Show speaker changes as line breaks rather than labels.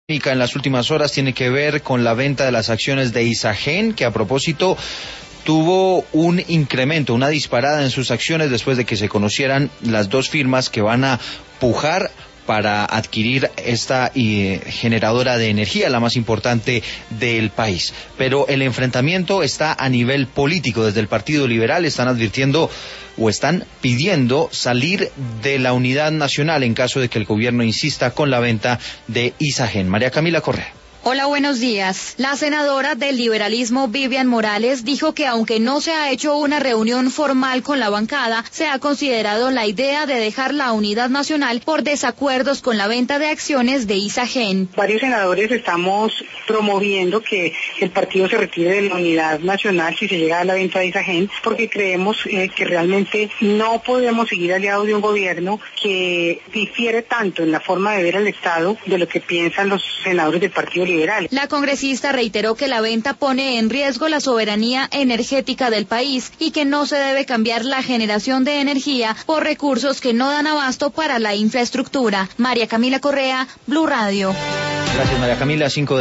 En las últimas horas tiene que ver con la venta de las acciones de Isagen, que a propósito tuvo un incremento, una disparada en sus acciones después de que se conocieran las dos firmas que van a pujar para adquirir esta generadora de energía, la más importante del país. Pero el enfrentamiento está a nivel político. Desde el Partido Liberal están advirtiendo o están pidiendo salir de la unidad nacional en caso de que el gobierno insista con la venta de Isagen. María Camila Correa.
Hola, buenos días. La senadora del liberalismo Vivian Morales dijo que aunque no se ha hecho una reunión formal con la bancada, se ha considerado la idea de dejar la unidad nacional por desacuerdos con la venta de acciones de Isagen.
Varios senadores estamos promoviendo que el partido se retire de la unidad nacional si se llega a la venta de Isagen, porque creemos que realmente no podemos seguir aliados de un gobierno que difiere tanto en la forma de ver al Estado de lo que piensan los senadores del Partido Liberal.
La congresista reiteró que la venta pone en riesgo la soberanía energética del país y que no se debe cambiar la generación de energía por recursos que no dan abasto para la infraestructura. María Camila Correa, Blue Radio.
Gracias, María Camila.